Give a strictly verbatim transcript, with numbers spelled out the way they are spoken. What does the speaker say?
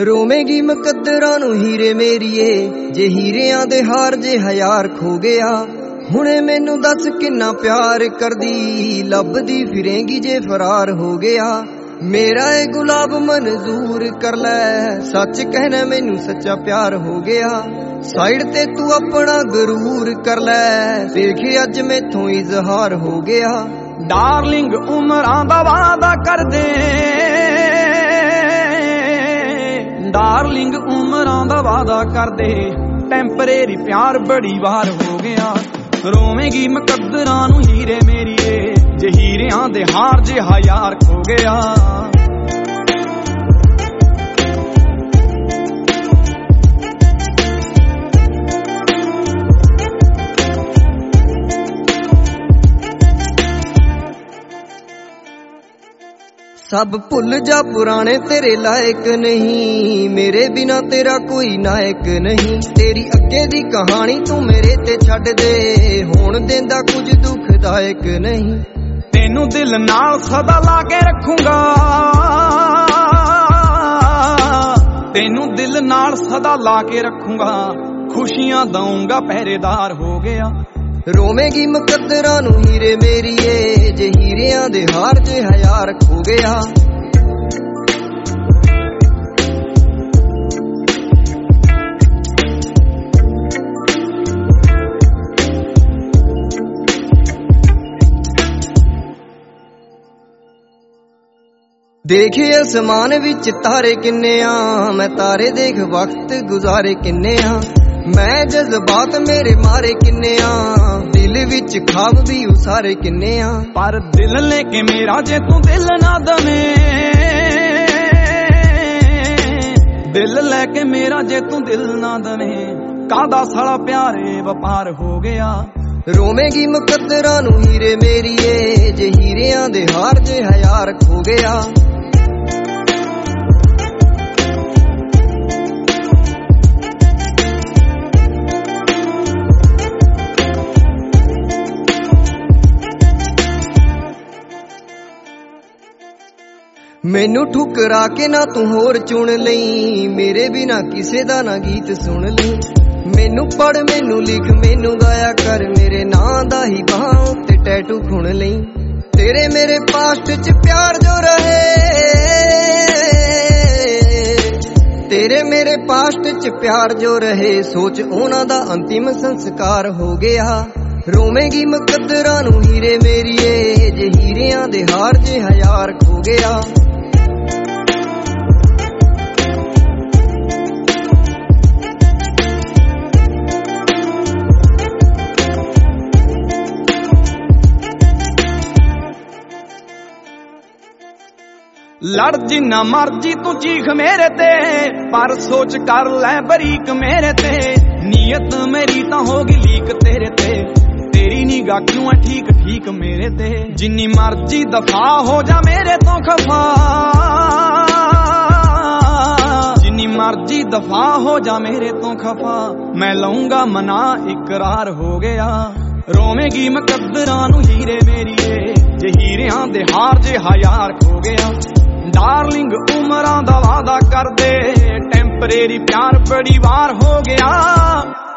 ਰੋਵੇਂਗੀ ਮੁਕੱਦਰਾਂ ਨੂੰ ਹੀਰੇ ਮੇਰੀਏ, ਜੇ ਹੀਰਿਆਂ ਦੇ ਹਾਰ ਜੇ ਹਜ਼ਾਰ ਖੋ ਗਿਆ। ਹੁਣੇ ਮੈਨੂੰ ਦੱਸ ਕਿੰਨਾ ਪਿਆਰ ਕਰਦੀ, ਲੱਭਦੀ ਫਿਰੇਂਗੀ ਜੇ ਫਰਾਰ ਹੋ ਗਿਆ। ਮੇਰਾ ਏ ਗੁਲਾਬ ਮਨਜ਼ੂਰ ਕਰ ਲੈ, ਸੱਚ ਕਹਿਣਾ ਮੈਨੂੰ ਸੱਚਾ ਪਿਆਰ ਹੋ ਗਿਆ। ਸਾਈਡ ਤੇ ਤੂੰ ਆਪਣਾ ਗਰੂਰ ਕਰ ਲੈ, ਦੇਖੇ ਅੱਜ ਮੈਥੋਂ ਇਜ਼ਹਾਰ ਹੋ ਗਿਆ। ਡਾਰਲਿੰਗ ਉਮਰਾਂ ਦਾ ਵਾਦਾ ਕਰਦੇ, ਡਾਰਲਿੰਗ ਉਮਰਾਂ ਦਾ ਵਾਦਾ ਕਰਦੇ, ਟੈਂਪਰੇਰੀ ਪਿਆਰ ਬੜੀ ਵਾਰ ਹੋ ਗਿਆ। ਰੋਵੇਂਗੀ ਮੁਕੱਦਰਾਂ ਨੂੰ ਹੀਰੇ ਮੇਰੀਏ, ਜੇ ਹੀਰਿਆਂ ਦੇ ਹਾਰ ਜੇ ਹਜ਼ਾਰ ਖੋ ਗਿਆ। ਸਭ ਭੁੱਲ ਜਾ ਪੁਰਾਣੇ ਤੇਰੇ ਲਾਇਕ ਨਹੀਂ, ਮੇਰੇ ਬਿਨਾ ਤੇਰਾ ਕੋਈ ਨਾਇਕ ਨਹੀਂ। ਤੇਰੀ ਅੱਗੇ ਦੀ ਕਹਾਣੀ ਤੂੰ ਮੇਰੇ ਤੇ ਛੱਡ ਦੇ, ਹੁਣ ਦਿੰਦਾ ਕੁਝ ਦੁਖਦਾਇਕ ਨਹੀਂ। ਤੈਨੂੰ ਦਿਲ ਨਾਲ ਸਦਾ ਲਾ ਕੇ ਰੱਖੂੰਗਾ, ਤੈਨੂੰ ਦਿਲ ਨਾਲ ਸਦਾ ਲਾ ਕੇ ਰੱਖੂੰਗਾ, ਖੁਸ਼ੀਆਂ ਦਊਂਗਾ ਪਹਿਰੇਦਾਰ ਹੋ ਗਿਆ। ਰੋਵੇਂਗੀ ਮੁਕੱਦਰਾਂ ਨੂੰ ਹੀਰੇ ਮੇਰੀਏ, ਜੇ ਹੀਰਿਆਂ ਦੇ ਹਾਰ ਜੇ ਹਜ਼ਾਰ ਖੋ ਗਿਆ। ਦੇਖੇ ਅਸਮਾਨ ਵਿੱਚ ਤਾਰੇ ਕਿੰਨੇ ਆ, ਮੈਂ ਤਾਰੇ ਦੇਖ ਵਕਤ ਗੁਜ਼ਾਰੇ ਕਿੰਨੇ ਆ। ਮੈਂ ਜਜ਼ਬਾਤ ਮੇਰੇ ਮਾਰੇ ਕਿੰਨੇ ਆ, ਦਿਲ ਵਿੱਚ ਖਾਬ ਵੀ ਉਸਾਰੇ ਕਿੰਨੇ ਆ। ਪਰ ਦਿਲ ਲੈ ਕੇ ਮੇਰਾ ਜੇ ਤੂੰ ਦਿਲ ਨਾ ਦਵੇਂ, ਦਿਲ ਲੈ ਕੇ ਮੇਰਾ ਜੇ ਤੂੰ ਦਿਲ ਨਾ ਦਵੇਂ, ਕਾਹਦਾ ਸਾਲਾ ਪਿਆਰੇ ਵਪਾਰ ਹੋ ਗਿਆ। ਰੋਵੇਂਗੀ ਮੁਕੱਦਰਾਂ ਨੂੰ ਹੀਰੇ ਮੇਰੀਏ, ਜੇ ਹੀਰਿਆਂ ਦੇ ਹਾਰ ਜੇ ਹਜ਼ਾਰ ਖੋ ਗਿਆ। ਮੈਨੂੰ ਠੁਕਰਾ ਕੇ ਨਾ ਤੂੰ ਹੋਰ ਚੁਣ ਲਈ, ਮੇਰੇ ਬਿਨਾ ਕਿਸੇ ਦਾ ਨਾ ਗੀਤ ਸੁਣ ਲਈ। ਮੈਨੂੰ ਪੜ ਮੈਨੂੰ ਲਿਖ ਮੈਨੂੰ ਗਾਇਆ ਕਰ, ਮੇਰੇ ਨਾਂ ਦਾ ਹੀ ਬਾਹਾਂ ਉੱਤੇ ਟੈਟੂ ਖੁਣ ਲਈ। ਤੇਰੇ ਮੇਰੇ ਪਾਸਟ ਚ ਪਿਆਰ ਜੋ ਰਹੇ, ਤੇਰੇ ਮੇਰੇ ਪਾਸਟ ਚ ਪਿਆਰ ਜੋ ਰਹੇ, ਸੋਚ ਉਹਨਾਂ ਦਾ ਅੰਤਿਮ ਸੰਸਕਾਰ ਹੋ ਗਿਆ। ਰੋਵੇਂਗੀ ਮੁਕੱਦਰਾਂ ਨੂੰ ਹੀਰੇ ਮੇਰੀਏ, ਜੇ ਹੀਰਿਆਂ ਦੇ ਹਾਰ ਜੇ ਹਜ਼ਾਰ ਖੋ ਗਿਆ। ਲੜ ਜਿੰਨਾ ਮਰਜੀ ਤੂੰ ਚੀਖ ਮੇਰੇ ਤੇ, ਪਰ ਸੋਚ ਕਰ ਲੈ ਬਰੀਕ ਮੇਰੇ ਤੇ। ਨੀਅਤ ਮੇਰੀ ਤਾਂ ਹੋਗੀ ਲੀਕ ਤੇਰੇ ਤੇ, ਤੇਰੀ ਨਿਗਾਹ ਕਿਉਂ ਐ ਠੀਕ ਠੀਕ ਮੇਰੇ ਤੇ। ਜਿੰਨੀ ਮਰਜੀ ਦਫਾ ਹੋ ਜਾ ਮੇਰੇ ਤੋਂ ਖਫਾ, ਜਿੰਨੀ ਮਰਜੀ ਦਫਾ ਹੋ ਜਾ ਮੇਰੇ ਤੋਂ ਖਫਾ, ਮੈਂ ਲਊਂਗਾ ਮਨਾ ਇਕਰਾਰ ਹੋ ਗਿਆ। ਰੋਵੇਂਗੀ ਮੁਕੱਦਰਾਂ ਨੂੰ ਹੀਰੇ ਮੇਰੀਏ, ਜੇ ਹੀਰਿਆਂ ਦੇ ਹਾਰ ਜੇ ਹਜ਼ਾਰ ਖੋ ਗਿਆ। ਡਾਰਲਿੰਗ ਉਮਰਾਂ ਦਾ ਵਾਦਾ ਕਰਦੇ, ਟੈਂਪਰੇਰੀ ਪਿਆਰ ਬੜੀ ਵਾਰ ਹੋ ਗਿਆ।